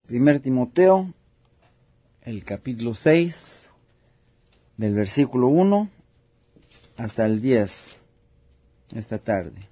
1 Timoteo, el capítulo 6, del versículo 1 hasta el 10, esta tarde.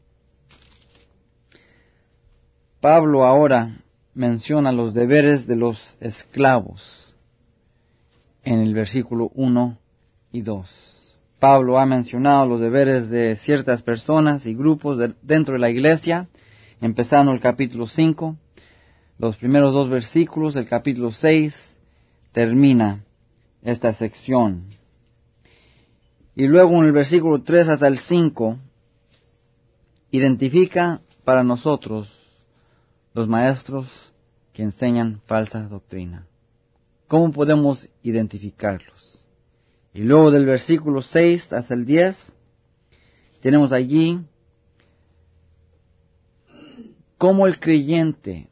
Pablo ahora menciona los deberes de los esclavos en el versículo 1 y 2. Pablo ha mencionado los deberes de ciertas personas y grupos dentro de la iglesia, empezando el capítulo 5. Los primeros dos versículos del capítulo 6 termina esta sección. Y luego en el versículo 3 hasta el 5 identifica para nosotros los maestros que enseñan falsa doctrina. ¿Cómo podemos identificarlos? Y luego del versículo 6 hasta el 10 tenemos allí cómo el creyente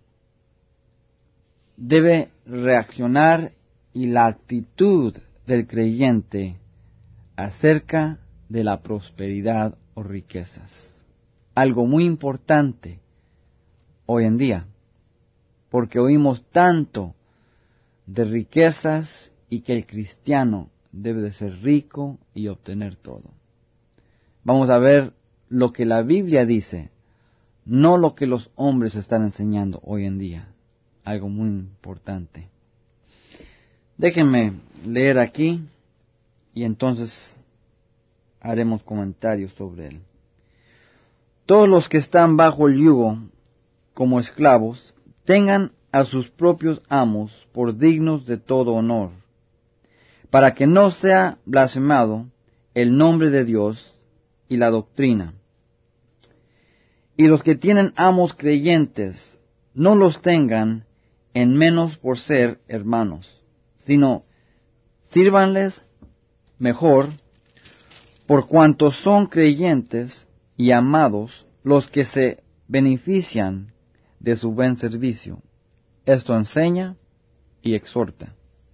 debe reaccionar y la actitud del creyente acerca de la prosperidad o riquezas. Algo muy importante hoy en día, porque oímos tanto de riquezas y que el cristiano debe de ser rico y obtener todo. Vamos a ver lo que la Biblia dice, no lo que los hombres están enseñando hoy en día. Algo muy importante. Déjenme leer aquí y entonces haremos comentarios sobre él. Todos los que están bajo el yugo como esclavos tengan a sus propios amos por dignos de todo honor, para que no sea blasfemado el nombre de Dios y la doctrina. Y los que tienen amos creyentes no los tengan en menos por ser hermanos, sino sírvanles mejor por cuanto son creyentes y amados los que se benefician de su buen servicio. Esto enseña y exhorta.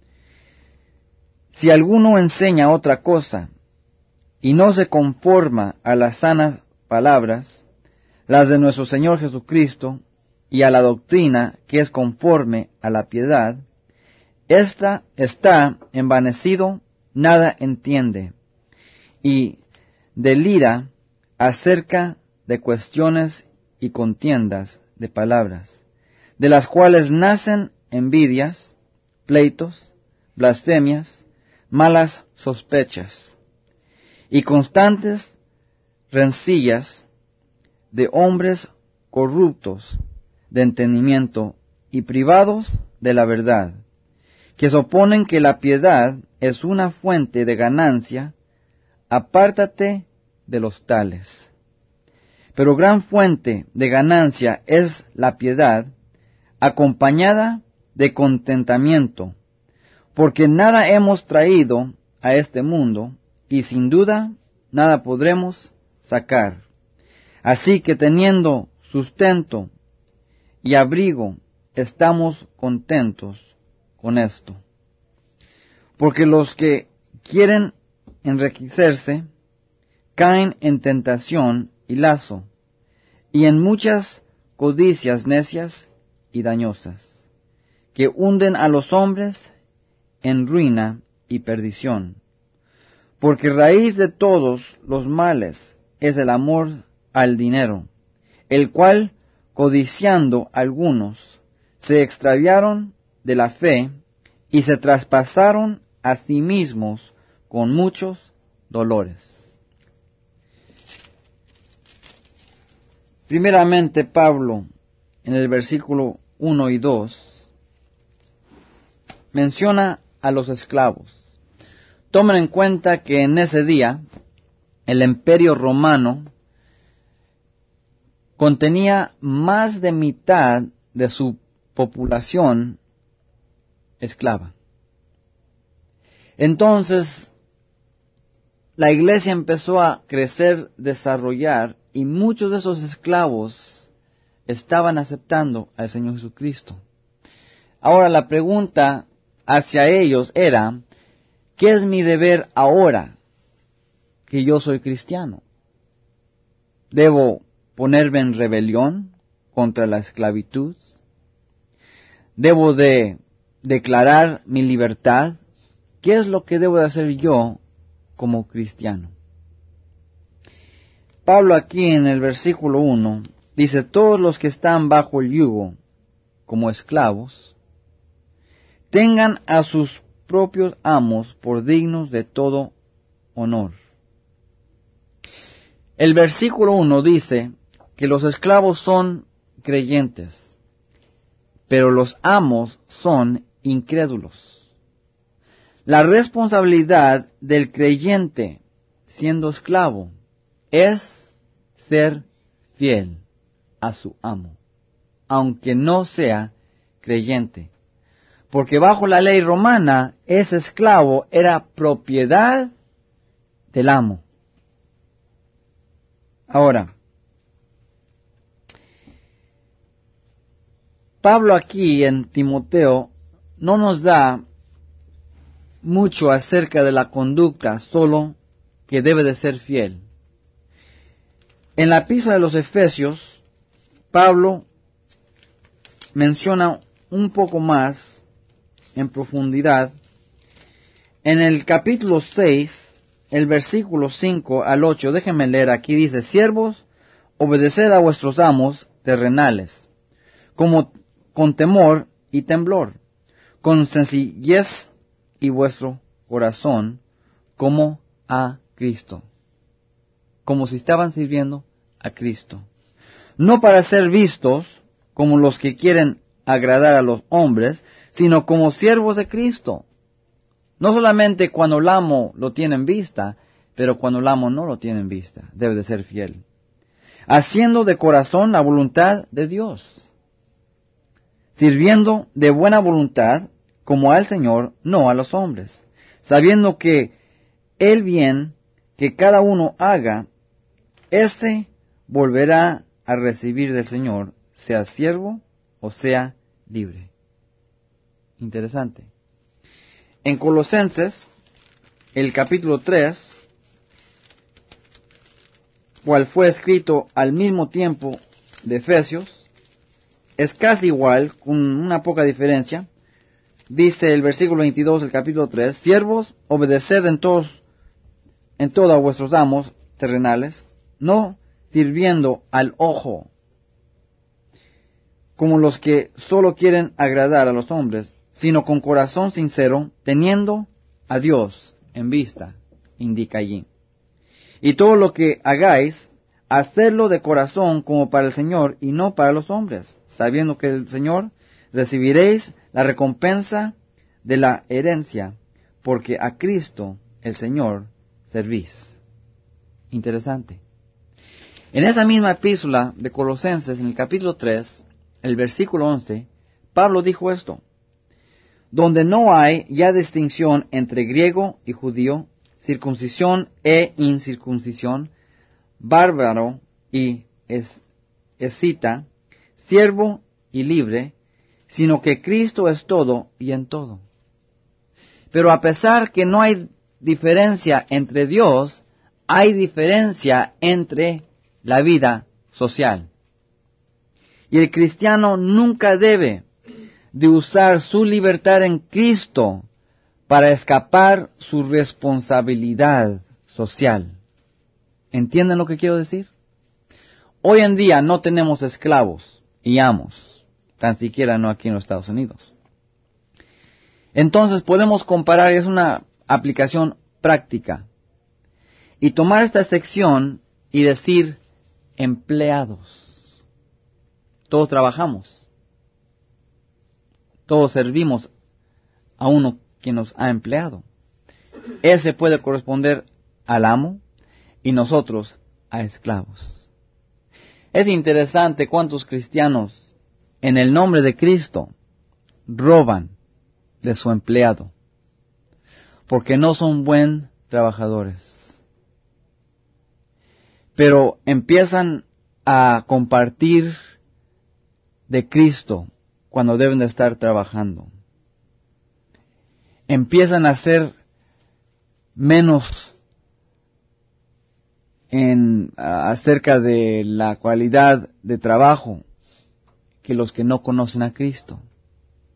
Si alguno enseña otra cosa y no se conforma a las sanas palabras, las de nuestro Señor Jesucristo, y a la doctrina que es conforme a la piedad, ésta está envanecido, nada entiende, y delira acerca de cuestiones y contiendas de palabras, de las cuales nacen envidias, pleitos, blasfemias, malas sospechas, y constantes rencillas de hombres corruptos de entendimiento y privados de la verdad, que suponen que la piedad es una fuente de ganancia. Apártate de los tales. Pero gran fuente de ganancia es la piedad, acompañada de contentamiento, porque nada hemos traído a este mundo, y sin duda nada podremos sacar. Así que teniendo sustento y abrigo, estamos contentos con esto. Porque los que quieren enriquecerse caen en tentación y lazo, y en muchas codicias necias y dañosas, que hunden a los hombres en ruina y perdición. Porque raíz de todos los males es el amor al dinero, el cual, codiciando algunos, se extraviaron de la fe y se traspasaron a sí mismos con muchos dolores. Primeramente, Pablo, en el versículo 1 y 2, menciona a los esclavos. Tomen en cuenta que en ese día el imperio romano contenía más de mitad de su población esclava. Entonces, la iglesia empezó a crecer, desarrollar, y muchos de esos esclavos estaban aceptando al Señor Jesucristo. Ahora la pregunta hacia ellos era, ¿qué es mi deber ahora que yo soy cristiano? ¿Debo ponerme en rebelión contra la esclavitud? debo de declarar mi libertad? ¿Qué es lo que debo de hacer yo como cristiano? Pablo aquí en el versículo 1 dice, todos los que están bajo el yugo como esclavos, tengan a sus propios amos por dignos de todo honor. El versículo 1 dice que los esclavos son creyentes, pero los amos son incrédulos. La responsabilidad del creyente siendo esclavo es ser fiel a su amo, aunque no sea creyente. Porque bajo la ley romana, ese esclavo era propiedad del amo. Ahora, Pablo aquí en Timoteo no nos da mucho acerca de la conducta, solo que debe de ser fiel. En la epístola de los Efesios, Pablo menciona un poco más en profundidad. En el capítulo 6, el versículo 5 al 8, déjenme leer aquí, dice, siervos, obedeced a vuestros amos terrenales, como con temor y temblor, con sencillez y vuestro corazón, como a Cristo, como si estaban sirviendo a Cristo, no para ser vistos como los que quieren agradar a los hombres, sino como siervos de Cristo. No solamente cuando el amo lo tiene en vista, pero cuando el amo no lo tiene en vista, debe de ser fiel, haciendo de corazón la voluntad de Dios, sirviendo de buena voluntad como al Señor, no a los hombres, sabiendo que el bien que cada uno haga, éste volverá a recibir del Señor, sea siervo o sea libre. Interesante. En Colosenses, el capítulo 3, cual fue escrito al mismo tiempo de Efesios, es casi igual, con una poca diferencia. Dice el versículo 22 del capítulo 3, siervos, obedeced en todo a vuestros amos terrenales, no sirviendo al ojo, como los que solo quieren agradar a los hombres, sino con corazón sincero, teniendo a Dios en vista, indica allí. Y todo lo que hagáis, hacedlo de corazón como para el Señor y no para los hombres, sabiendo que el Señor recibiréis la recompensa de la herencia, porque a Cristo el Señor servís. Interesante. En esa misma epístola de Colosenses, en el capítulo 3, el versículo 11, Pablo dijo esto, donde no hay ya distinción entre griego y judío, circuncisión e incircuncisión, bárbaro y escita, siervo y libre, sino que Cristo es todo y en todo. Pero a pesar que no hay diferencia entre Dios, hay diferencia entre la vida social. Y el cristiano nunca debe de usar su libertad en Cristo para escapar su responsabilidad social. ¿Entienden lo que quiero decir? Hoy en día no tenemos esclavos y amos, tan siquiera no aquí en los Estados Unidos. Entonces podemos comparar, es una aplicación práctica, y tomar esta sección y decir empleados. Todos trabajamos, todos servimos a uno que nos ha empleado. Ese puede corresponder al amo y nosotros a esclavos. Es interesante cuántos cristianos en el nombre de Cristo roban de su empleado porque no son buen trabajadores, pero empiezan a compartir de Cristo cuando deben de estar trabajando. Empiezan a ser menos acerca de la cualidad de trabajo que los que no conocen a Cristo.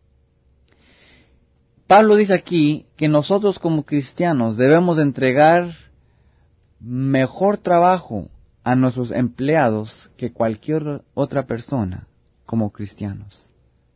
Pablo dice aquí que nosotros como cristianos debemos entregar mejor trabajo a nuestros empleados que cualquier otra persona como cristianos.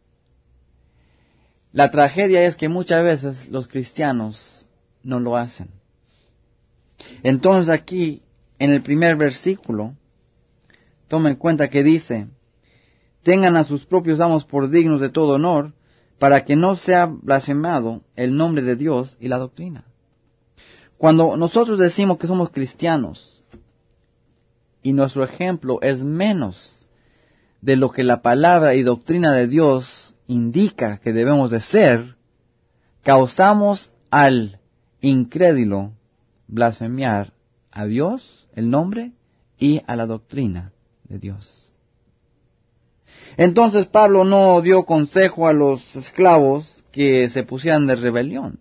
La tragedia es que muchas veces los cristianos no lo hacen. Entonces aquí, en el primer versículo, toma en cuenta que dice, tengan a sus propios amos por dignos de todo honor, para que no sea blasfemado el nombre de Dios y la doctrina. Cuando nosotros decimos que somos cristianos, y nuestro ejemplo es menos de lo que la palabra y doctrina de Dios indica que debemos de ser, causamos al incrédulo blasfemiar a Dios, el nombre, y a la doctrina de Dios. Entonces Pablo no dio consejo a los esclavos que se pusieran de rebelión,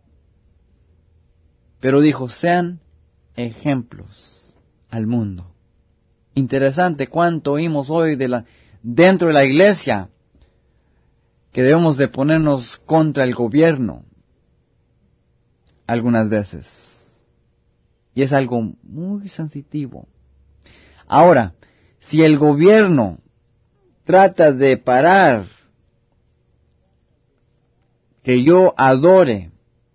pero dijo, sean ejemplos al mundo. Interesante cuánto oímos hoy dentro de la iglesia que debemos de ponernos contra el gobierno algunas veces. Y es algo muy sensitivo. Ahora, si el gobierno trata de parar que yo adore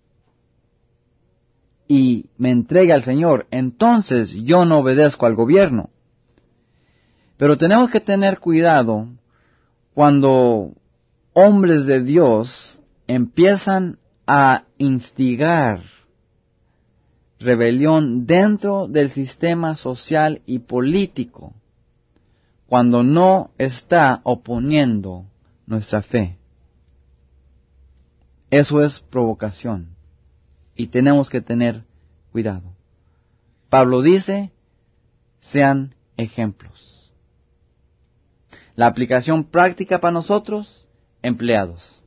y me entregue al Señor, entonces yo no obedezco al gobierno. Pero tenemos que tener cuidado cuando hombres de Dios empiezan a instigar rebelión dentro del sistema social y político, cuando no está oponiendo nuestra fe. Eso es provocación y tenemos que tener cuidado. Pablo dice, sean ejemplos. La aplicación práctica para nosotros, empleados.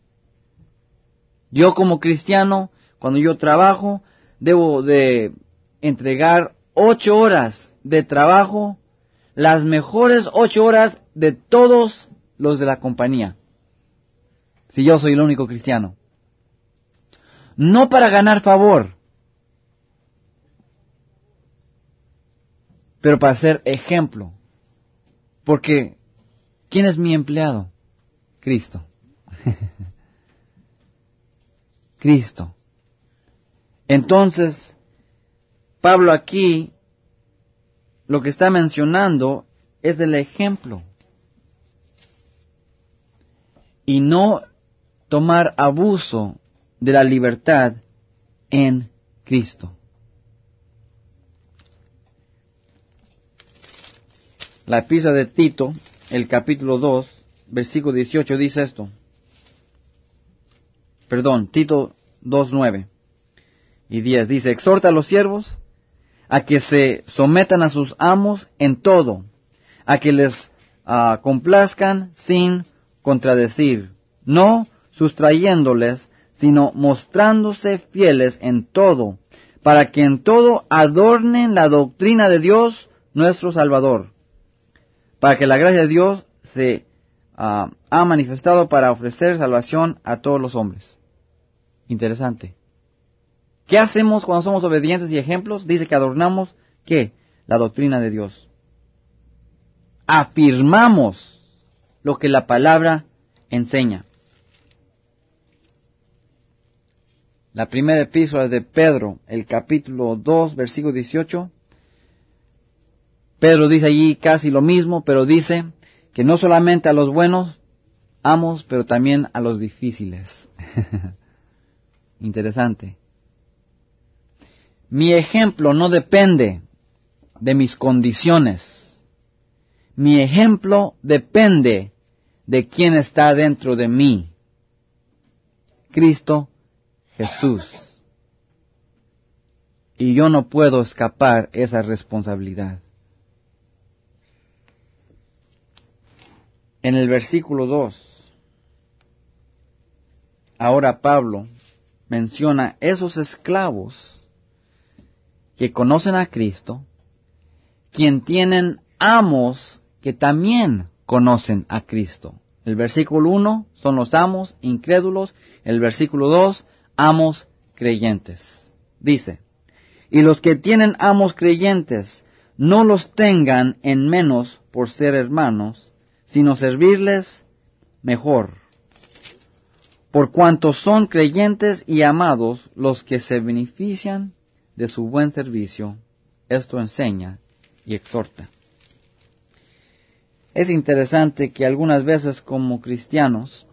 Yo como cristiano, cuando yo trabajo, debo de entregar 8 horas de trabajo, las mejores 8 horas de todos los de la compañía, si yo soy el único cristiano. No para ganar favor, pero para ser ejemplo. Porque, ¿quién es mi empleado? Cristo. Cristo. Entonces, Pablo aquí lo que está mencionando es del ejemplo. Y no tomar abuso de la libertad en Cristo. La epístola de Tito, el capítulo 2, versículo 18 dice esto. Tito 2, 9 y 10 dice, exhorta a los siervos a que se sometan a sus amos en todo, a que les complazcan sin contradecir, no sustrayéndoles, sino mostrándose fieles en todo, para que en todo adornen la doctrina de Dios nuestro Salvador, para que la gracia de Dios se ha manifestado para ofrecer salvación a todos los hombres. Interesante. ¿Qué hacemos cuando somos obedientes y ejemplos? Dice que adornamos, ¿qué? La doctrina de Dios. Afirmamos lo que la palabra enseña. La primera epístola de Pedro, el capítulo 2, versículo 18. Pedro dice allí casi lo mismo, pero dice que no solamente a los buenos amos, pero también a los difíciles. Interesante. Mi ejemplo no depende de mis condiciones. Mi ejemplo depende de quién está dentro de mí. Cristo Jesús. Y yo no puedo escapar esa responsabilidad. En el versículo 2, ahora Pablo menciona esos esclavos que conocen a Cristo, quien tienen amos que también conocen a Cristo. El versículo 1 son los amos incrédulos. El versículo 2, amos creyentes. Dice, y los que tienen amos creyentes, no los tengan en menos por ser hermanos, sino servirles mejor. Por cuanto son creyentes y amados los que se benefician de su buen servicio, esto enseña y exhorta. Es interesante que algunas veces como cristianos,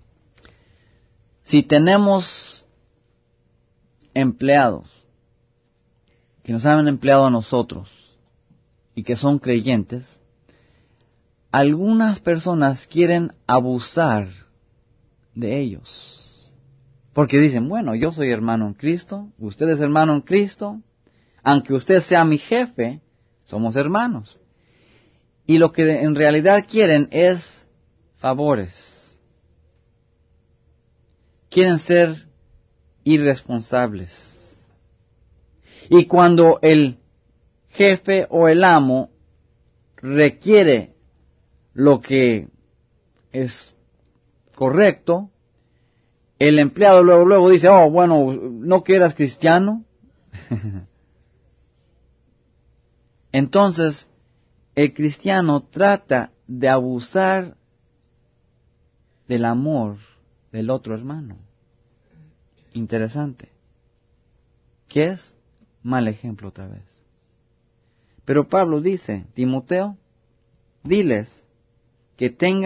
si tenemos empleados que nos han empleado a nosotros y que son creyentes, algunas personas quieren abusar de ellos. Porque dicen, bueno, yo soy hermano en Cristo, usted es hermano en Cristo, aunque usted sea mi jefe, somos hermanos. Y lo que en realidad quieren es favores. Quieren ser irresponsables. Y cuando el jefe o el amo requiere lo que es correcto, el empleado luego dice, oh, bueno, ¿no que eras cristiano? Entonces, el cristiano trata de abusar del amor del otro hermano. Interesante. ¿Qué es? Mal ejemplo otra vez. Pero Pablo dice, Timoteo, diles que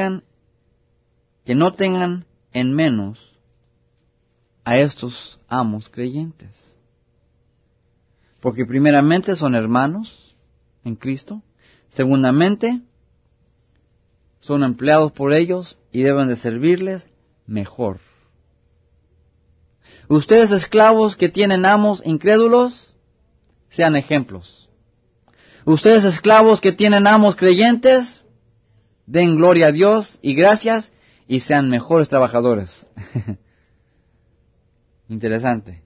no tengan en menos a estos amos creyentes. Porque primeramente son hermanos en Cristo. Segundamente, son empleados por ellos y deben de servirles mejor. Ustedes esclavos que tienen amos incrédulos, sean ejemplos. Ustedes esclavos que tienen amos creyentes, den gloria a Dios y gracias y sean mejores trabajadores. Interesante.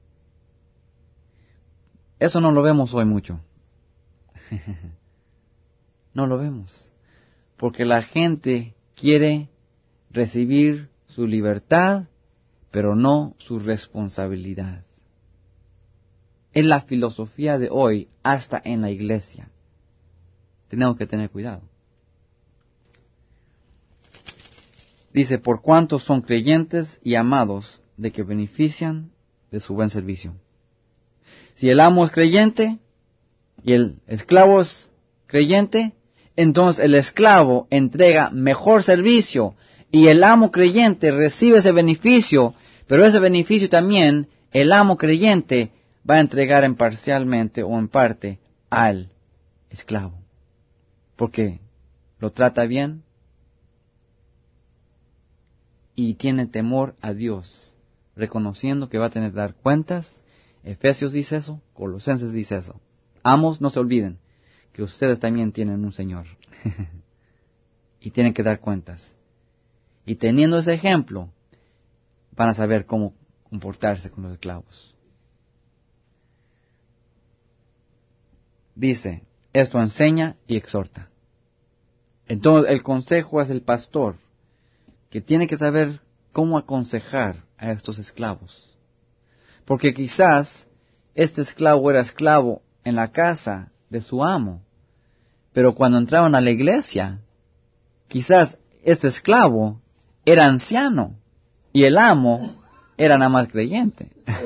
Eso no lo vemos hoy mucho. No lo vemos. Porque la gente quiere recibir su libertad, pero no su responsabilidad. Es la filosofía de hoy, hasta en la iglesia. Tenemos que tener cuidado. Dice, por cuanto son creyentes y amados de que benefician de su buen servicio. Si el amo es creyente y el esclavo es creyente, entonces el esclavo entrega mejor servicio y el amo creyente recibe ese beneficio, pero ese beneficio también el amo creyente va a entregar parcialmente o en parte al esclavo. Porque lo trata bien y tiene temor a Dios, reconociendo que va a tener que dar cuentas. Efesios dice eso, Colosenses dice eso. Amos, no se olviden que ustedes también tienen un Señor y tienen que dar cuentas. Y teniendo ese ejemplo, van a saber cómo comportarse con los esclavos. Dice, esto enseña y exhorta. Entonces el consejo es el pastor, que tiene que saber cómo aconsejar a estos esclavos. Porque quizás este esclavo era esclavo en la casa de su amo, pero cuando entraban a la iglesia, quizás este esclavo era anciano y el amo era nada más creyente.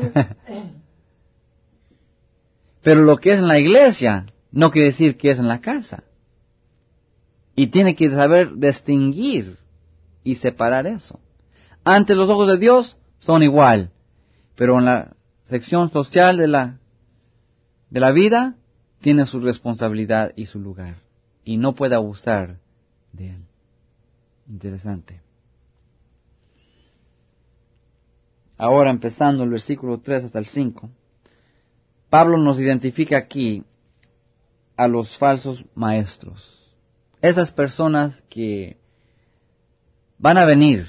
Pero lo que es en la iglesia no quiere decir que es en la casa. Y tiene que saber distinguir y separar eso. Ante los ojos de Dios son igual, pero en la sección social de la vida tiene su responsabilidad y su lugar. Y no puede abusar de él. Interesante. Ahora empezando el versículo 3 hasta el 5, Pablo nos identifica aquí a los falsos maestros. Esas personas que van a venir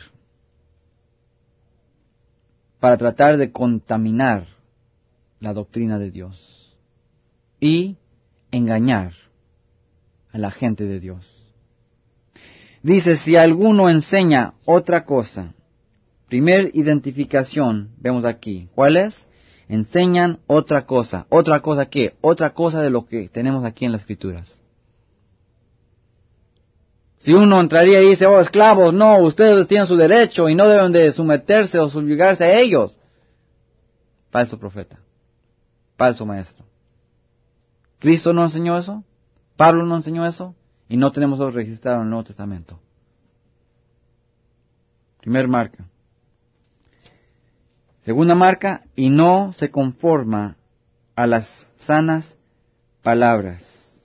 para tratar de contaminar la doctrina de Dios y engañar a la gente de Dios. Dice, si alguno enseña otra cosa. Primer identificación, vemos aquí. ¿Cuál es? Enseñan otra cosa. ¿Otra cosa qué? Otra cosa de lo que tenemos aquí en las Escrituras. Si uno entraría y dice, oh, esclavos, no, ustedes tienen su derecho y no deben de someterse o subyugarse a ellos. Falso profeta. Falso maestro. ¿Cristo no enseñó eso? ¿Pablo no enseñó eso? Y no tenemos eso registrado en el Nuevo Testamento. Primer marca. Segunda marca, y no se conforma a las sanas palabras.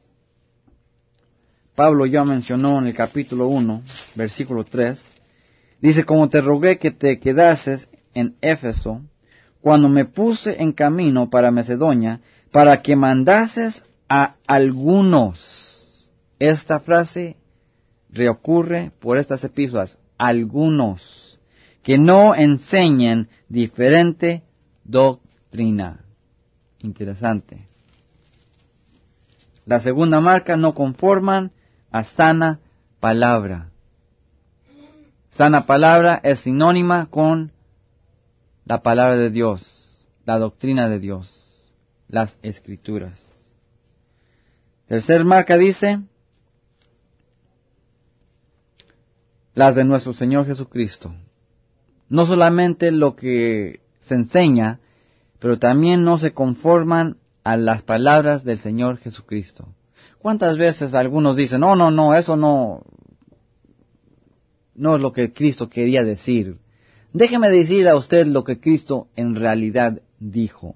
Pablo ya mencionó en el capítulo 1, versículo 3, dice, como te rogué que te quedases en Éfeso, cuando me puse en camino para Macedonia, para que mandases a algunos. Esta frase reocurre por estas epístolas, algunos, que no enseñen diferente doctrina. Interesante. La segunda marca, no conforman a sana palabra. Sana palabra es sinónima con la palabra de Dios, la doctrina de Dios, las Escrituras. Tercer marca dice, las de nuestro Señor Jesucristo. No solamente lo que se enseña, pero también no se conforman a las palabras del Señor Jesucristo. ¿Cuántas veces algunos dicen, no, eso no es lo que Cristo quería decir? Déjeme decir a usted lo que Cristo en realidad dijo.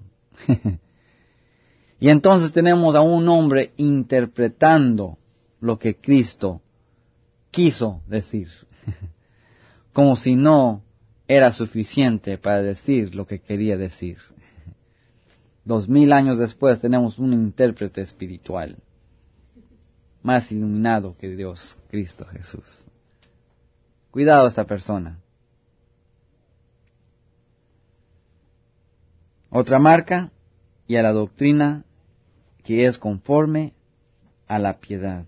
Y entonces tenemos a un hombre interpretando lo que Cristo quiso decir. Como si no era suficiente para decir lo que quería decir. 2000 años después tenemos un intérprete espiritual más iluminado que Dios, Cristo Jesús. Cuidado a esta persona. Otra marca, y a la doctrina que es conforme a la piedad,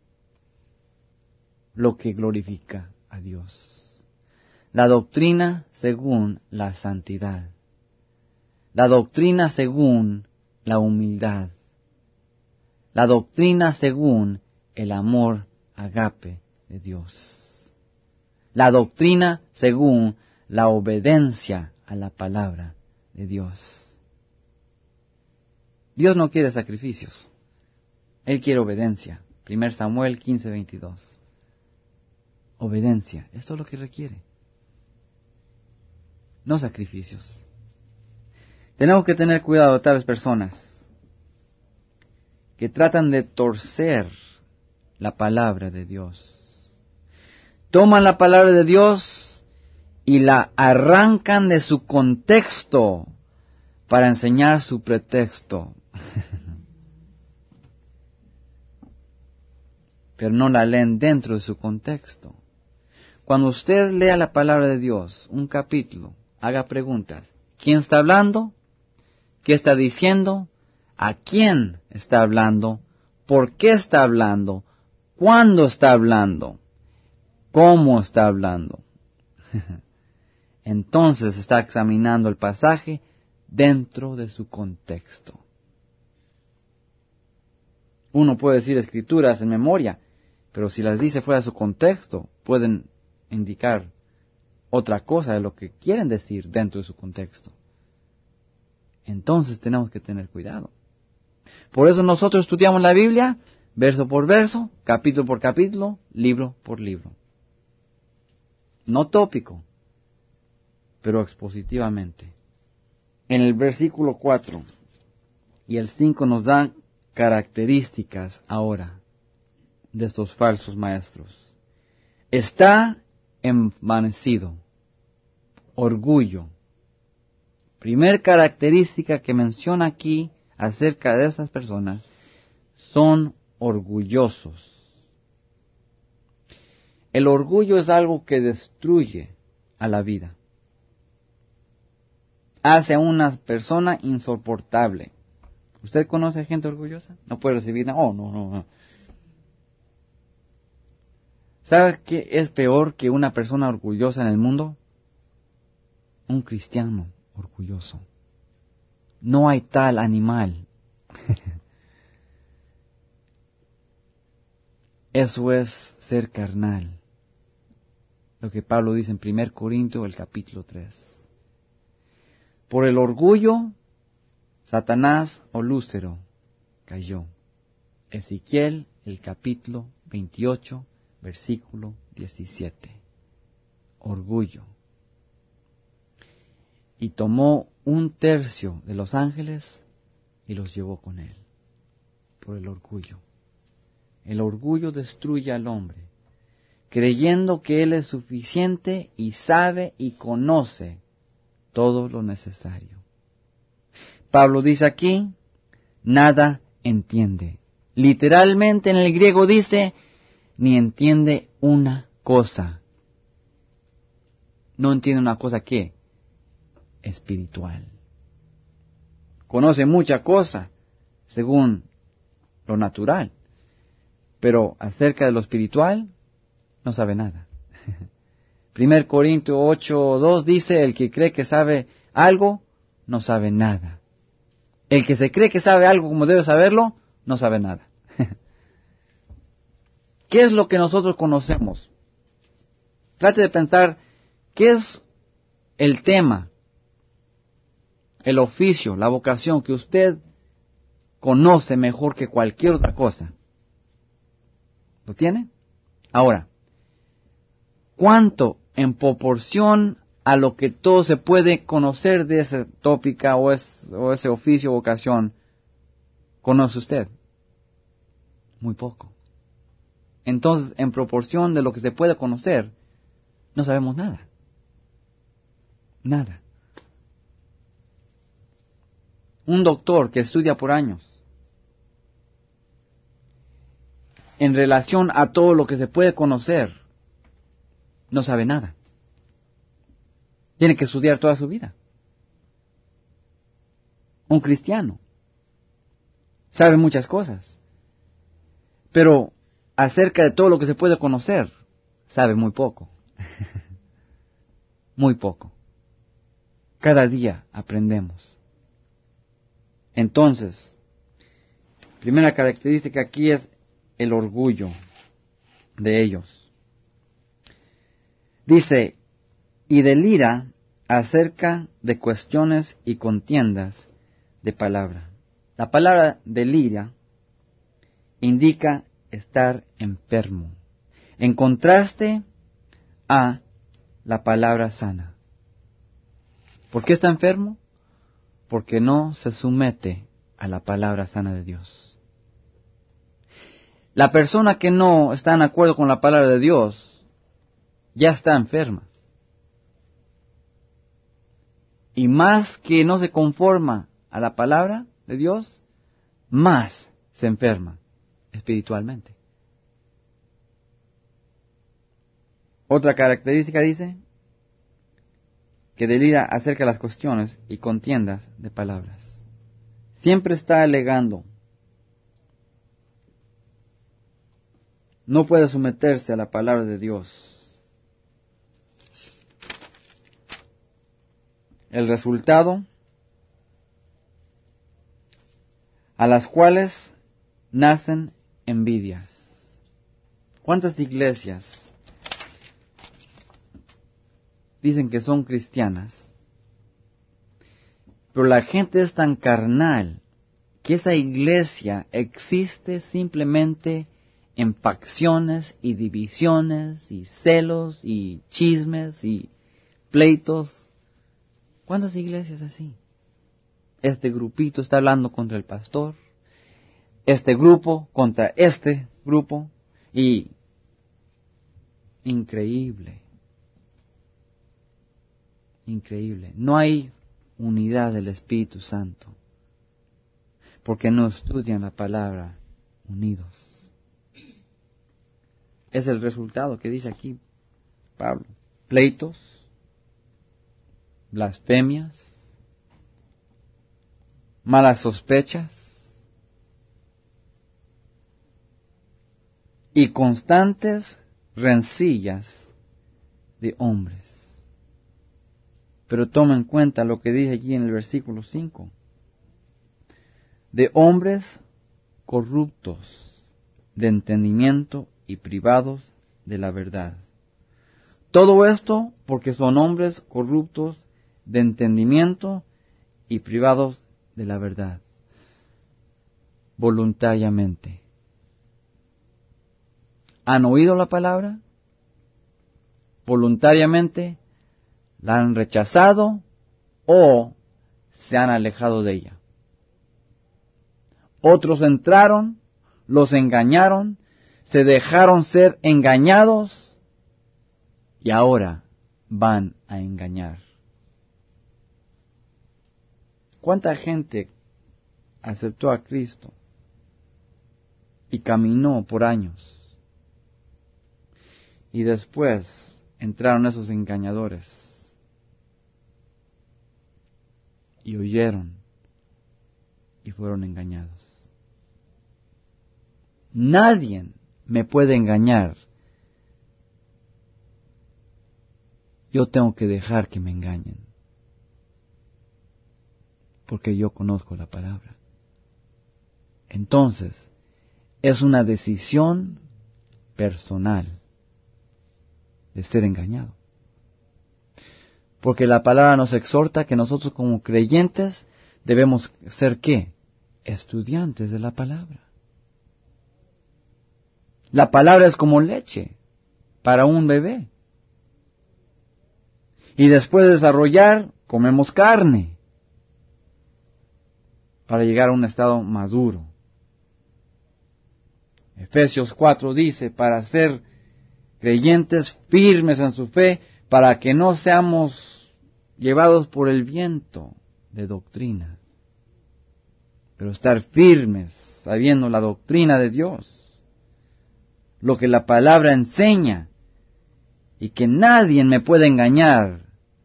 lo que glorifica a Dios. La doctrina según la santidad. La doctrina según la humildad. La doctrina según el amor agape de Dios. La doctrina según la obediencia a la palabra de Dios. Dios no quiere sacrificios. Él quiere obediencia. 1 Samuel 15:22. Obediencia. Esto es lo que requiere. No sacrificios. Tenemos que tener cuidado de tales personas que tratan de torcer la palabra de Dios. Toman la palabra de Dios y la arrancan de su contexto para enseñar su pretexto. Pero no la leen dentro de su contexto. Cuando usted lea la palabra de Dios, un capítulo, haga preguntas. ¿Quién está hablando? ¿Qué está diciendo? ¿A quién está hablando? ¿Por qué está hablando? ¿Cuándo está hablando? ¿Cómo está hablando? Entonces está examinando el pasaje dentro de su contexto. Uno puede decir escrituras en memoria, pero si las dice fuera de su contexto, pueden indicar otra cosa de lo que quieren decir dentro de su contexto. Entonces tenemos que tener cuidado. Por eso nosotros estudiamos la Biblia, verso por verso, capítulo por capítulo, libro por libro. No tópico, pero expositivamente. En el versículo 4 y el 5 nos dan características ahora de estos falsos maestros. Está envanecido, orgullo. Primer característica que menciona aquí acerca de estas personas, son orgullosos. El orgullo es algo que destruye a la vida. Hace a una persona insoportable. ¿Usted conoce gente orgullosa? No puede recibir nada. Oh, no. ¿Sabe qué es peor que una persona orgullosa en el mundo? Un cristiano orgulloso. No hay tal animal. Eso es ser carnal. Lo que Pablo dice en 1 Corintios, el capítulo 3. Por el orgullo, Satanás o Lúcifer cayó. Ezequiel, el capítulo 28, versículo 17. Orgullo. Y tomó 1/3 de los ángeles y los llevó con él. Por el orgullo. El orgullo destruye al hombre, creyendo que él es suficiente y sabe y conoce todo lo necesario. Pablo dice aquí, nada entiende. Literalmente en el griego dice, ni entiende una cosa. No entiende una cosa ¿qué? Espiritual. Conoce mucha cosa, según lo natural. Pero acerca de lo espiritual, no sabe nada. 1 Corintios 8:2 dice, el que cree que sabe algo, no sabe nada. El que se cree que sabe algo como debe saberlo, no sabe nada. ¿Qué es lo que nosotros conocemos? Trate de pensar, ¿qué es el tema, el oficio, la vocación que usted conoce mejor que cualquier otra cosa? ¿Lo tiene? Ahora, ¿cuánto en proporción a lo que todo se puede conocer de esa tópica o ese oficio o vocación conoce usted? Muy poco. Entonces, en proporción de lo que se puede conocer, no sabemos nada. Nada. Un doctor que estudia por años, en relación a todo lo que se puede conocer, no sabe nada. Tiene que estudiar toda su vida. Un cristiano sabe muchas cosas, pero acerca de todo lo que se puede conocer, sabe muy poco. Muy poco. Cada día aprendemos. Entonces, primera característica aquí es el orgullo de ellos. Dice, y delira acerca de cuestiones y contiendas de palabra. La palabra delira indica estar enfermo, en contraste a la palabra sana. ¿Por qué está enfermo? Porque no se somete a la palabra sana de Dios. La persona que no está en acuerdo con la palabra de Dios ya está enferma. Y más que no se conforma a la palabra de Dios, más se enferma espiritualmente. Otra característica dice que delira acerca de las cuestiones y contiendas de palabras. Siempre está alegando. No puede someterse a la palabra de Dios. El resultado, a las cuales nacen envidias. ¿Cuántas iglesias dicen que son cristianas, pero la gente es tan carnal que esa iglesia existe simplemente en facciones y divisiones y celos y chismes y pleitos? ¿Cuántas iglesias así? Este grupito está hablando contra el pastor, este grupo contra este grupo, y increíble, increíble. No hay unidad del Espíritu Santo, porque no estudian la palabra unidos. Es el resultado que dice aquí Pablo. Pleitos, blasfemias, malas sospechas y constantes rencillas de hombres. Pero toma en cuenta lo que dice allí en el versículo 5. De hombres corruptos de entendimiento y privados de la verdad. Todo esto porque son hombres corruptos de entendimiento y privados de la verdad. Voluntariamente. ¿Han oído la palabra? Voluntariamente la han rechazado o se han alejado de ella. Otros entraron, los engañaron, se dejaron ser engañados y ahora van a engañar. ¿Cuánta gente aceptó a Cristo y caminó por años? Y después entraron esos engañadores y oyeron y fueron engañados. Nadie me puede engañar. Yo tengo que dejar que me engañen, porque yo conozco la palabra. Entonces, es una decisión personal de ser engañado. Porque la palabra nos exhorta que nosotros como creyentes debemos ser ¿qué? Estudiantes de la palabra. La palabra es como leche para un bebé. Y después de desarrollar, comemos carne para llegar a un estado maduro. Efesios 4 dice, para ser creyentes firmes en su fe, para que no seamos llevados por el viento de doctrina, pero estar firmes, sabiendo la doctrina de Dios, lo que la palabra enseña, y que nadie me puede engañar,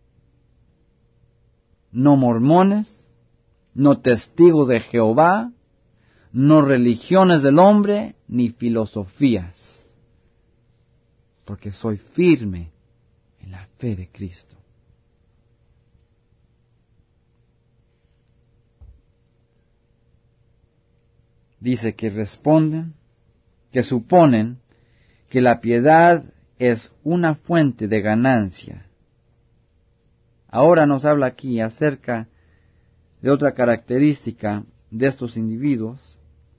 no mormones, no testigos de Jehová, no religiones del hombre, ni filosofías, porque soy firme en la fe de Cristo. Dice que responden, que suponen que la piedad es una fuente de ganancia. Ahora nos habla aquí acerca de otra característica de estos individuos.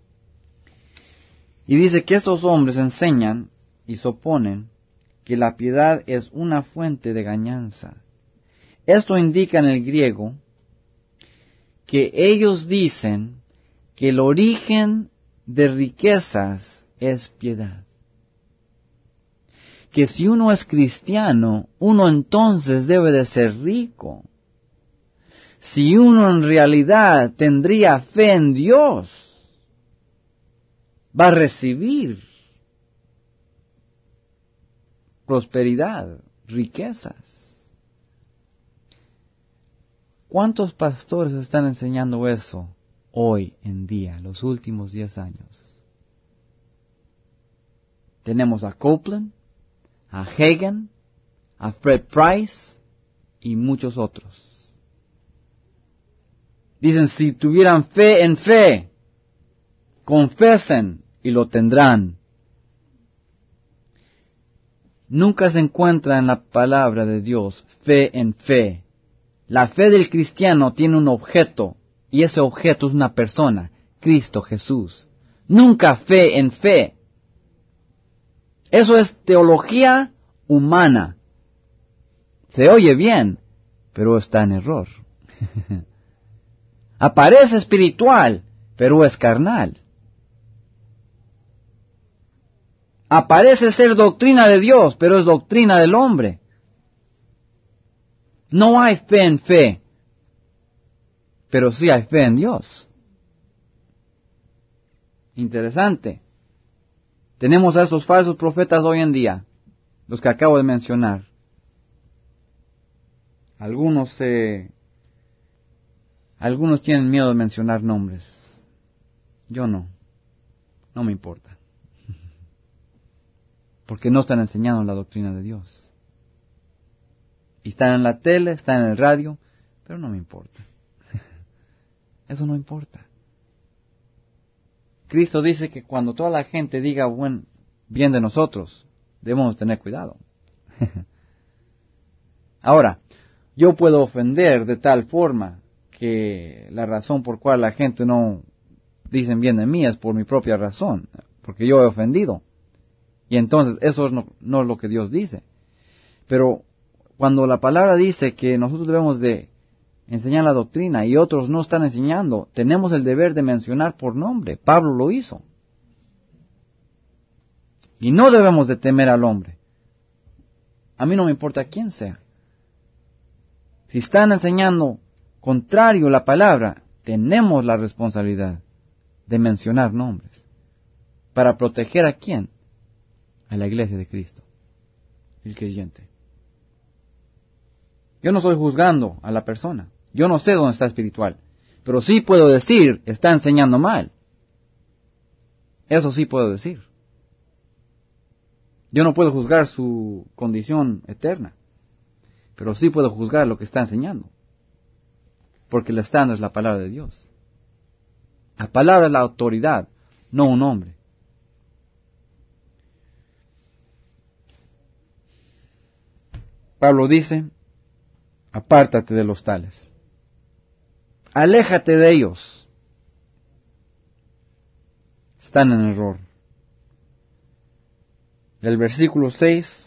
Y dice que estos hombres enseñan y suponen que la piedad es una fuente de ganancia. Esto indica en el griego que ellos dicen que el origen de riquezas es piedad. Que si uno es cristiano, uno entonces debe de ser rico. Si uno en realidad tendría fe en Dios, va a recibir prosperidad, riquezas. ¿Cuántos pastores están enseñando eso hoy en día, los últimos 10 años? Tenemos a Copeland, a Hagin, a Fred Price y muchos otros. Dicen, si tuvieran fe en fe, confesen y lo tendrán. Nunca se encuentra en la palabra de Dios fe en fe. La fe del cristiano tiene un objeto, y ese objeto es una persona, Cristo Jesús. Nunca fe en fe. Eso es teología humana. Se oye bien, pero está en error. Aparece espiritual, pero es carnal. Aparece ser doctrina de Dios, pero es doctrina del hombre. No hay fe en fe, pero sí hay fe en Dios. Interesante. Tenemos a esos falsos profetas hoy en día, los que acabo de mencionar. Algunos tienen miedo de mencionar nombres. Yo no me importa. porque no están enseñando la doctrina de Dios. Y están en la tele, están en el radio, pero no me importa. Eso no importa. Cristo dice que cuando toda la gente diga bien de nosotros, debemos tener cuidado. Ahora, yo puedo ofender de tal forma que la razón por cual la gente no dicen bien de mí es por mi propia razón, porque yo he ofendido. Y entonces eso no es lo que Dios dice. Pero cuando la palabra dice que nosotros debemos de enseñar la doctrina y otros no están enseñando, tenemos el deber de mencionar por nombre. Pablo lo hizo. Y no debemos de temer al hombre. A mí no me importa quién sea. Si están enseñando contrario a la palabra, tenemos la responsabilidad de mencionar nombres. ¿Para proteger a quién? A la iglesia de Cristo, el creyente. Yo no estoy juzgando a la persona. Yo no sé dónde está espiritual. Pero sí puedo decir, está enseñando mal. Eso sí puedo decir. Yo no puedo juzgar su condición eterna. Pero sí puedo juzgar lo que está enseñando. Porque el estándar es la palabra de Dios. La palabra es la autoridad, no un hombre. Pablo dice, apártate de los tales. Aléjate de ellos. Están en error. Del versículo 6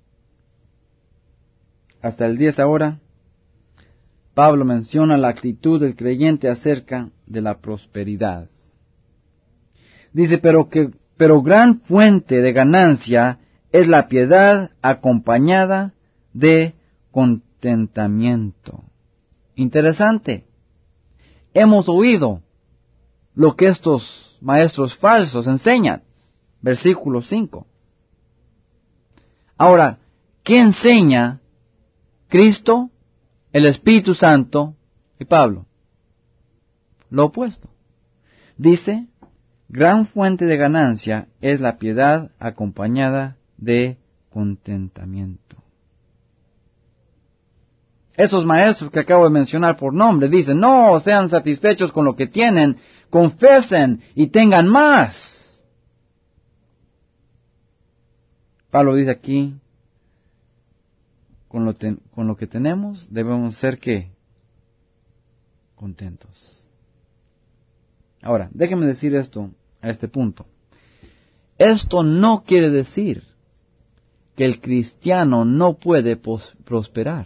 hasta el 10 ahora, Pablo menciona la actitud del creyente acerca de la prosperidad. Dice, pero gran fuente de ganancia es la piedad acompañada de contentamiento. Interesante. Hemos oído lo que estos maestros falsos enseñan. Versículo 5. Ahora, ¿qué enseña Cristo, el Espíritu Santo y Pablo? Lo opuesto. Dice, gran fuente de ganancia es la piedad acompañada de contentamiento. Esos maestros que acabo de mencionar por nombre dicen, no sean satisfechos con lo que tienen, confesen y tengan más. Pablo dice aquí, con lo que tenemos debemos ser ¿qué? Contentos. Ahora, déjenme decir esto a este punto. Esto no quiere decir que el cristiano no puede prosperar.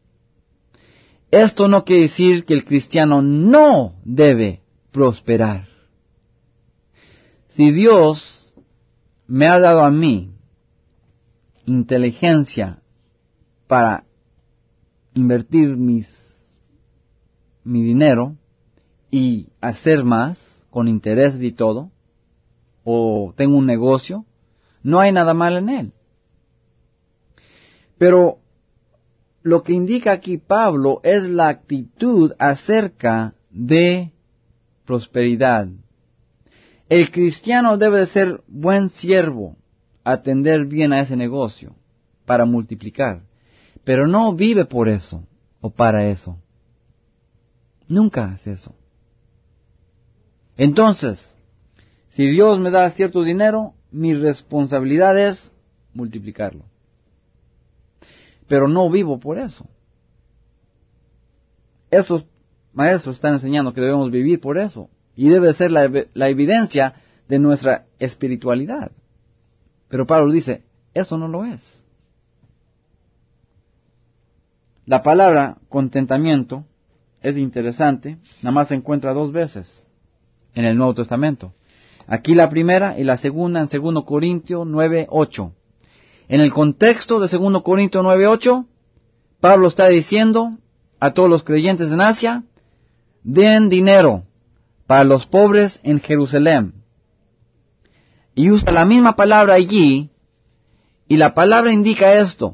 Esto no quiere decir que el cristiano no debe prosperar. Si Dios me ha dado a mí inteligencia para invertir mi dinero y hacer más con intereses y todo, o tengo un negocio, no hay nada mal en él. Pero lo que indica aquí Pablo es la actitud acerca de prosperidad. El cristiano debe de ser buen siervo, atender bien a ese negocio para multiplicar, pero no vive por eso o para eso. Nunca hace eso. Entonces, si Dios me da cierto dinero, mi responsabilidad es multiplicarlo. Pero no vivo por eso. Esos maestros están enseñando que debemos vivir por eso. Y debe ser la evidencia de nuestra espiritualidad. Pero Pablo dice, eso no lo es. La palabra contentamiento es interesante. Nada más se encuentra 2 veces en el Nuevo Testamento. Aquí la primera y la segunda en 2 Corintios 9:8. En el contexto de 2 Corintios 9:8, Pablo está diciendo a todos los creyentes en Asia, den dinero para los pobres en Jerusalén. Y usa la misma palabra allí, y la palabra indica esto.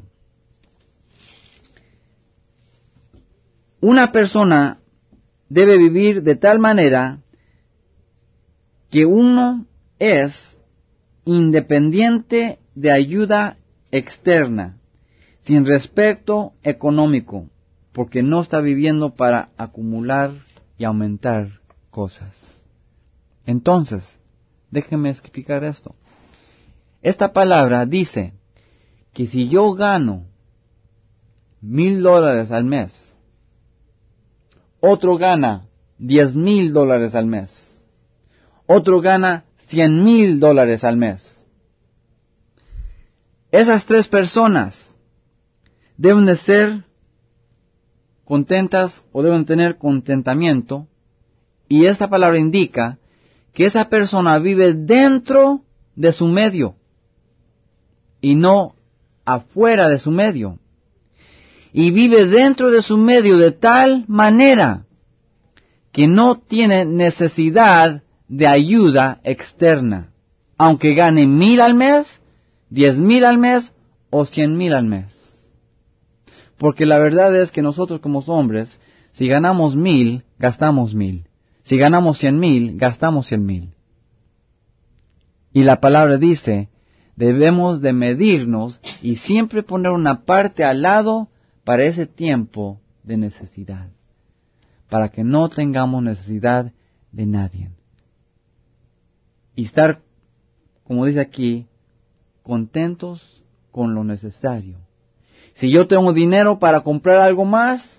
Una persona debe vivir de tal manera que uno es independiente de ayuda externa, sin respecto económico, porque no está viviendo para acumular y aumentar cosas. Entonces, déjenme explicar esto. Esta palabra dice que si yo gano $1,000 al mes, otro gana $10,000 al mes, otro gana $100,000 al mes. Esas tres personas deben de ser contentas o deben tener contentamiento, y esta palabra indica que esa persona vive dentro de su medio y no afuera de su medio. Y vive dentro de su medio de tal manera que no tiene necesidad de ayuda externa, aunque gane 1,000 al mes, 10,000 al mes o 100,000 al mes. Porque la verdad es que nosotros como hombres, si ganamos 1,000, gastamos 1,000. Si ganamos 100,000, gastamos 100,000. Y la palabra dice, debemos de medirnos y siempre poner una parte al lado para ese tiempo de necesidad, para que no tengamos necesidad de nadie. Y estar, como dice aquí, contentos con lo necesario. Si yo tengo dinero para comprar algo más,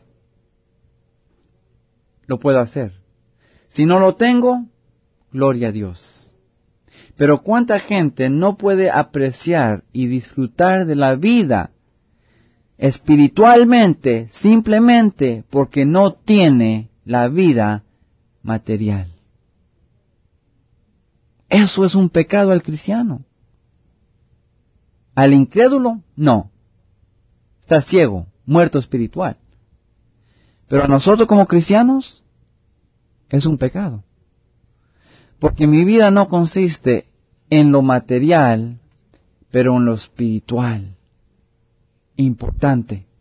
lo puedo hacer. Si no lo tengo, gloria a Dios. Pero ¿cuánta gente no puede apreciar y disfrutar de la vida espiritualmente simplemente porque no tiene la vida material? Eso es un pecado al cristiano. Al incrédulo, no. Está ciego, muerto espiritual. Pero a nosotros como cristianos, es un pecado. Porque mi vida no consiste en lo material, pero en lo espiritual. Importante.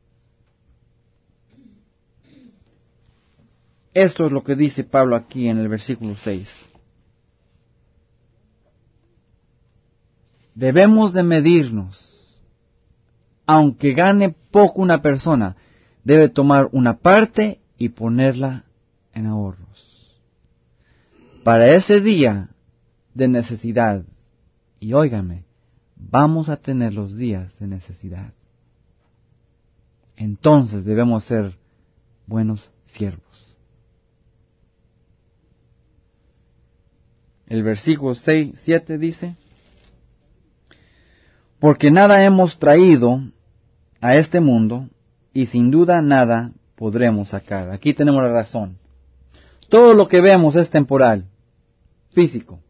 Esto es lo que dice Pablo aquí en el versículo 6. Debemos de medirnos. Aunque gane poco una persona, debe tomar una parte y ponerla en ahorros. Para ese día de necesidad, y óigame, vamos a tener los días de necesidad. Entonces debemos ser buenos siervos. El versículo 7 dice, porque nada hemos traído a este mundo, y sin duda nada podremos sacar. Aquí tenemos la razón. Todo lo que vemos es temporal, físico.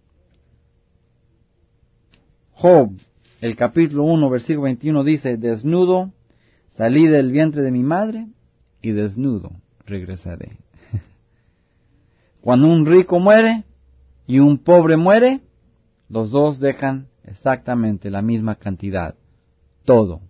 Job, el capítulo 1, versículo 21 dice, desnudo salí del vientre de mi madre, y desnudo regresaré. Cuando un rico muere y un pobre muere, los dos dejan exactamente la misma cantidad. Todo.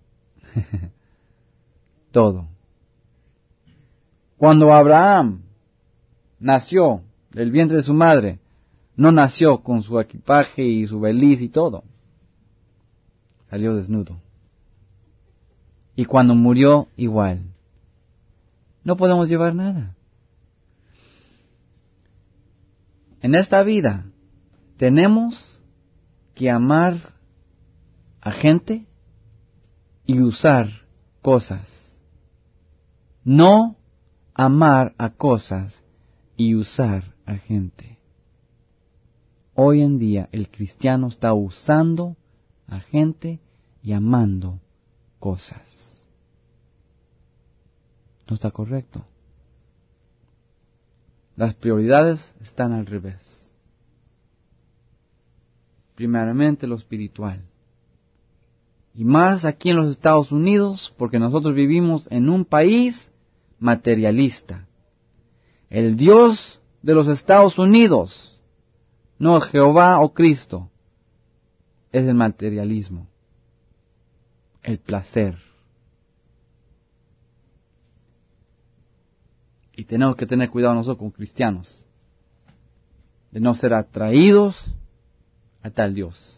Todo. Cuando Abraham nació del vientre de su madre, no nació con su equipaje y su beliz y todo. Salió desnudo. Y cuando murió, igual. No podemos llevar nada. En esta vida tenemos que amar a gente y usar cosas. No amar a cosas y usar a gente. Hoy en día el cristiano está usando a gente y amando cosas. No está correcto. Las prioridades están al revés. Primeramente lo espiritual. Y más aquí en los Estados Unidos, porque nosotros vivimos en un país materialista. El Dios de los Estados Unidos, no Jehová o Cristo, es el materialismo, el placer. Y tenemos que tener cuidado nosotros como cristianos, de no ser atraídos a tal Dios.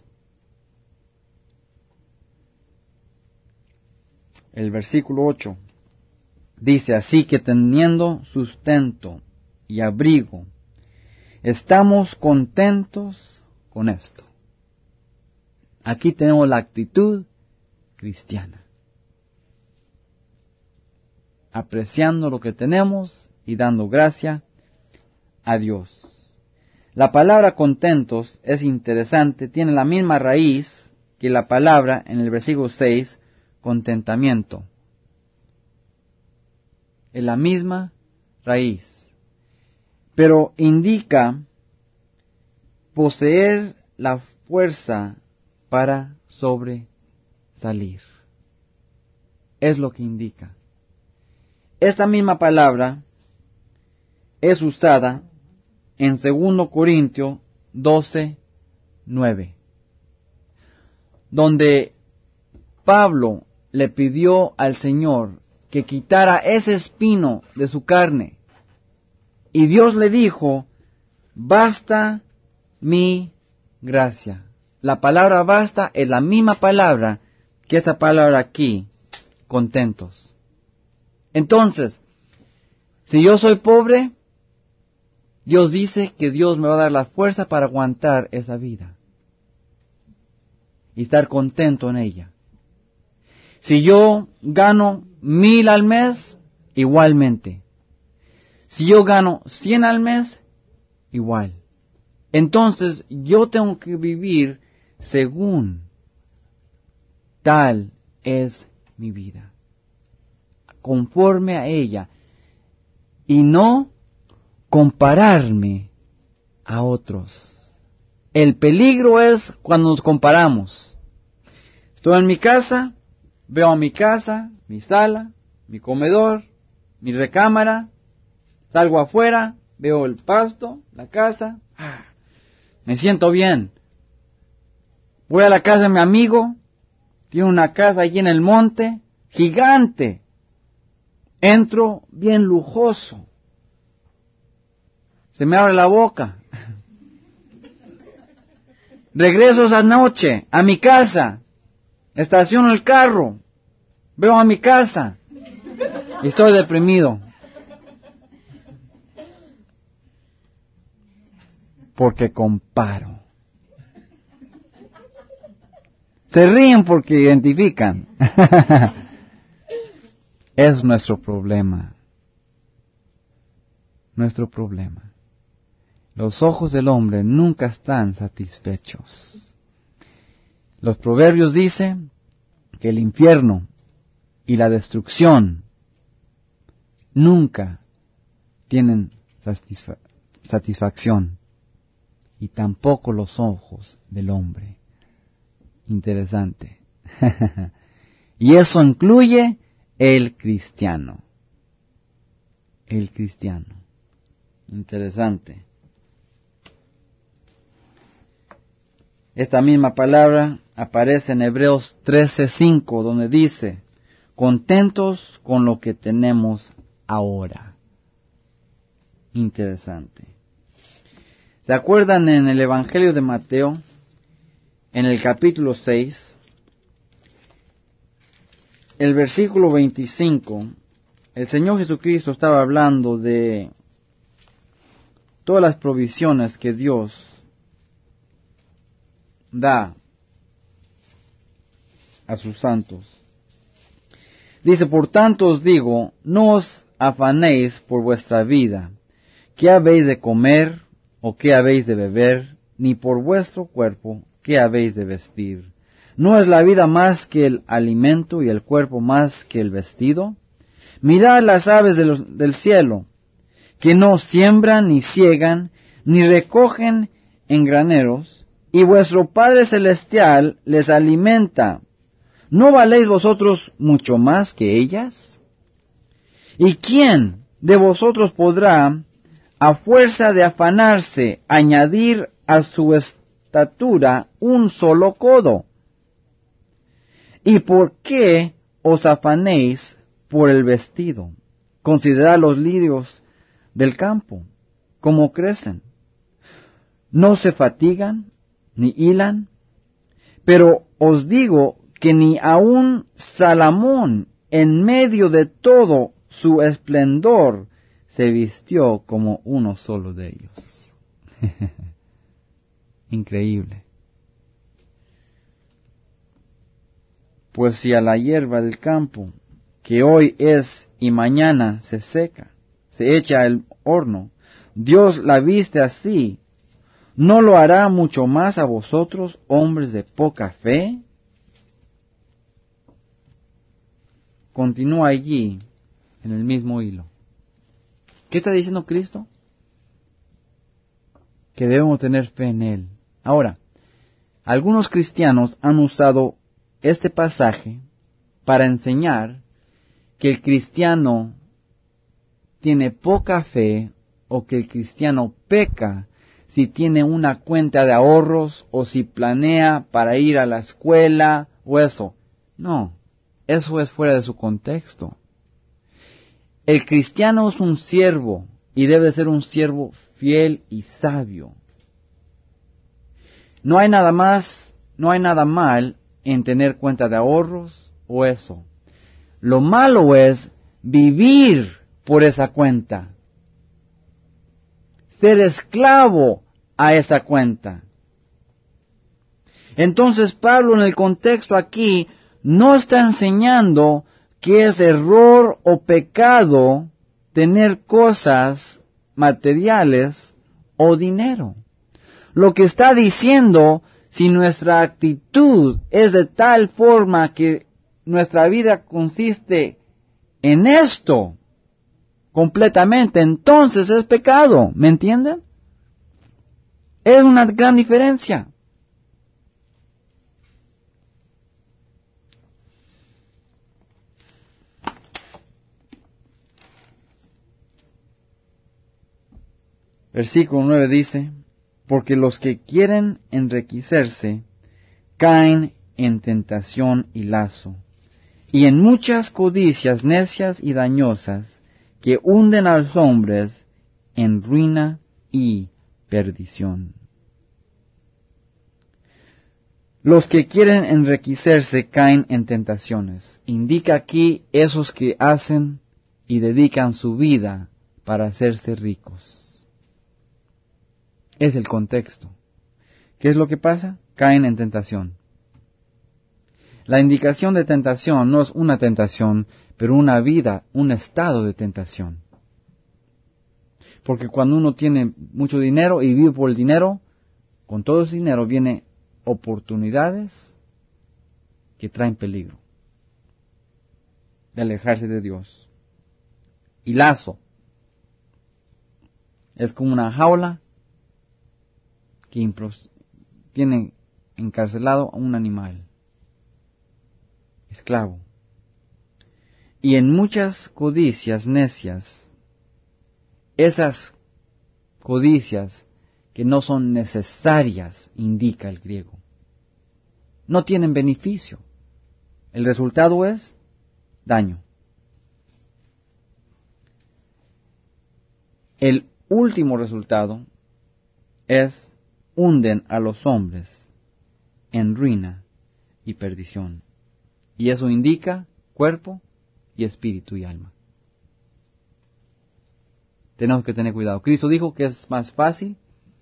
El versículo 8 dice, así que teniendo sustento y abrigo, estamos contentos con esto. Aquí tenemos la actitud cristiana, apreciando lo que tenemos y dando gracia a Dios. La palabra contentos es interesante, tiene la misma raíz que la palabra en el versículo 6, contentamiento. Es la misma raíz, pero indica poseer la fuerza para sobresalir. Es lo que indica. Esta misma palabra es usada en 2 Corintios 12:9, donde Pablo le pidió al Señor que quitara ese espino de su carne. Y Dios le dijo, basta mi gracia. La palabra basta es la misma palabra que esta palabra aquí, contentos. Entonces, si yo soy pobre, Dios dice que Dios me va a dar la fuerza para aguantar esa vida y estar contento en ella. Si yo gano 1,000 al mes, igualmente. Si yo gano 100 al mes, igual. Entonces yo tengo que vivir según tal es mi vida, conforme a ella, y no compararme a otros. El peligro es cuando nos comparamos. Estoy en mi casa, veo a mi casa, mi sala, mi comedor, mi recámara, salgo afuera, veo el pasto, la casa, me siento bien. Voy a la casa de mi amigo, tiene una casa allí en el monte, gigante. Entro bien lujoso. Se me abre la boca. Regreso esa noche a mi casa, estaciono el carro, veo a mi casa y estoy deprimido. Porque comparo. Se ríen porque identifican. Es nuestro problema. Nuestro problema. Los ojos del hombre nunca están satisfechos. Los proverbios dicen que el infierno y la destrucción nunca tienen satisfacción. Y tampoco los ojos del hombre. Interesante. Y eso incluye el cristiano. El cristiano. Interesante. Esta misma palabra aparece en Hebreos 13:5, donde dice, contentos con lo que tenemos ahora. Interesante. ¿Se acuerdan en el Evangelio de Mateo, en el capítulo 6, el versículo 25, el Señor Jesucristo estaba hablando de todas las provisiones que Dios da a sus santos. Dice, por tanto os digo, no os afanéis por vuestra vida, qué habéis de comer o qué habéis de beber, ni por vuestro cuerpo, qué habéis de vestir. ¿No es la vida más que el alimento y el cuerpo más que el vestido? Mirad las aves del cielo, que no siembran, ni siegan, ni recogen en graneros, y vuestro Padre Celestial les alimenta. ¿No valéis vosotros mucho más que ellas? ¿Y quién de vosotros podrá, a fuerza de afanarse, añadir a su estatura un solo codo? ¿Y por qué os afanéis por el vestido? Considerad los lirios del campo, cómo crecen. No se fatigan, ni hilan? Pero os digo que ni aun Salomón, en medio de todo su esplendor, se vistió como uno solo de ellos. Increíble. Pues si a la hierba del campo, que hoy es y mañana se seca, se echa al horno, Dios la viste así, ¿no lo hará mucho más a vosotros, hombres de poca fe? Continúa allí, en el mismo hilo. ¿Qué está diciendo Cristo? Que debemos tener fe en Él. Ahora, algunos cristianos han usado este pasaje para enseñar que el cristiano tiene poca fe o que el cristiano peca si tiene una cuenta de ahorros o si planea para ir a la escuela o eso. No, eso es fuera de su contexto. El cristiano es un siervo y debe ser un siervo fiel y sabio. No hay nada mal en tener cuenta de ahorros o eso. Lo malo es vivir por esa cuenta. Ser esclavo a esa cuenta. Entonces Pablo en el contexto aquí no está enseñando que es error o pecado tener cosas materiales o dinero. Lo que está diciendo, si nuestra actitud es de tal forma que nuestra vida consiste en esto completamente, entonces es pecado. ¿Me entienden? Es una gran diferencia. Versículo 9 dice, porque los que quieren enriquecerse caen en tentación y lazo, y en muchas codicias necias y dañosas que hunden a los hombres en ruina y perdición. Los que quieren enriquecerse caen en tentaciones. Indica aquí esos que hacen y dedican su vida para hacerse ricos. Es el contexto. ¿Qué es lo que pasa? Caen en tentación. La indicación de tentación no es una tentación, pero una vida, un estado de tentación. Porque cuando uno tiene mucho dinero y vive por el dinero, con todo ese dinero viene oportunidades que traen peligro de alejarse de Dios. Y lazo es como una jaula que tiene encarcelado a un animal, esclavo. Y en muchas codicias necias, esas codicias que no son necesarias, indica el griego, no tienen beneficio. El resultado es daño. El último resultado es hunden a los hombres en ruina y perdición. Y eso indica cuerpo y espíritu y alma. Tenemos que tener cuidado. Cristo dijo que es más fácil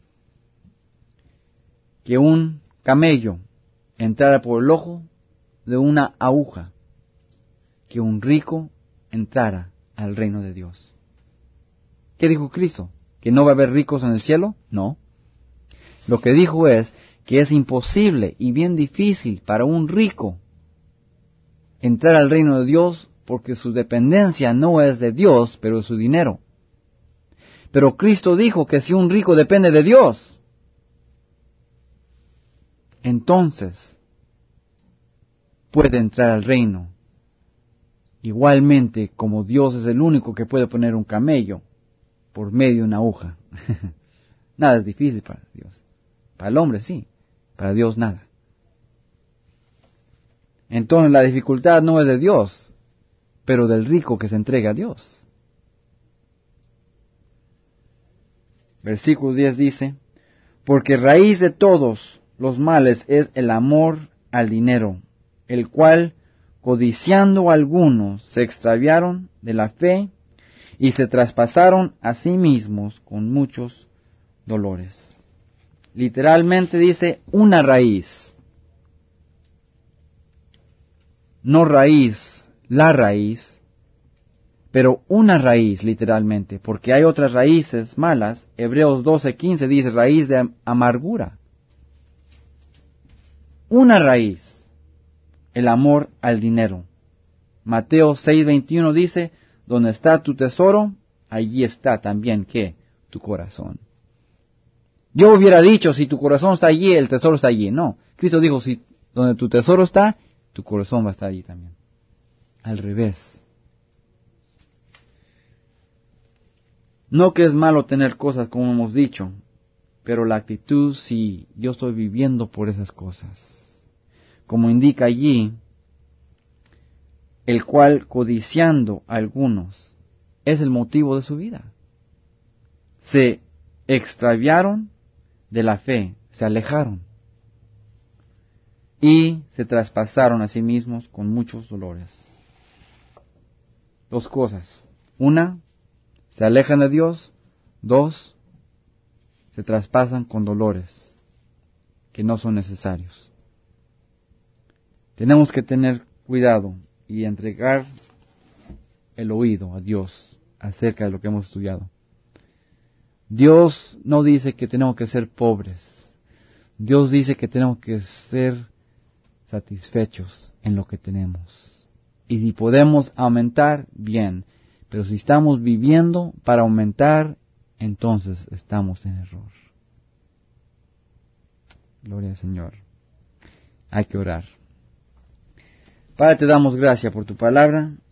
que un camello entrara por el ojo de una aguja que un rico entrara al reino de Dios. ¿Qué dijo Cristo? ¿Que no va a haber ricos en el cielo? No. Lo que dijo es que es imposible y bien difícil para un rico entrar al reino de Dios porque su dependencia no es de Dios, pero de su dinero. Pero Cristo dijo que si un rico depende de Dios, entonces puede entrar al reino. Igualmente, como Dios es el único que puede poner un camello por medio de una aguja. Nada es difícil para Dios. Para el hombre sí, para Dios nada. Entonces la dificultad no es de Dios, pero del rico que se entrega a Dios. Versículo 10 dice, porque raíz de todos los males es el amor al dinero, el cual, codiciando algunos, se extraviaron de la fe y se traspasaron a sí mismos con muchos dolores. Literalmente dice una raíz, no raíz, la raíz, pero una raíz literalmente, porque hay otras raíces malas. Hebreos 12:15 dice raíz de amargura. Una raíz, el amor al dinero. Mateo 6:21 dice, donde está tu tesoro, allí está también, ¿qué? Tu corazón. Yo hubiera dicho, si tu corazón está allí, el tesoro está allí. No, Cristo dijo, si donde tu tesoro está, tu corazón va a estar allí también. Al revés. No que es malo tener cosas, como hemos dicho, pero la actitud, si yo estoy viviendo por esas cosas. Como indica allí, el cual codiciando a algunos es el motivo de su vida. Se extraviaron de la fe, se alejaron y se traspasaron a sí mismos con muchos dolores. Dos cosas. Una, se alejan de Dios. Dos, se traspasan con dolores que no son necesarios. Tenemos que tener cuidado y entregar el oído a Dios acerca de lo que hemos estudiado. Dios no dice que tenemos que ser pobres. Dios dice que tenemos que ser satisfechos en lo que tenemos. Y si podemos aumentar, bien. Pero si estamos viviendo para aumentar, entonces estamos en error. Gloria al Señor. Hay que orar. Padre, te damos gracias por tu palabra.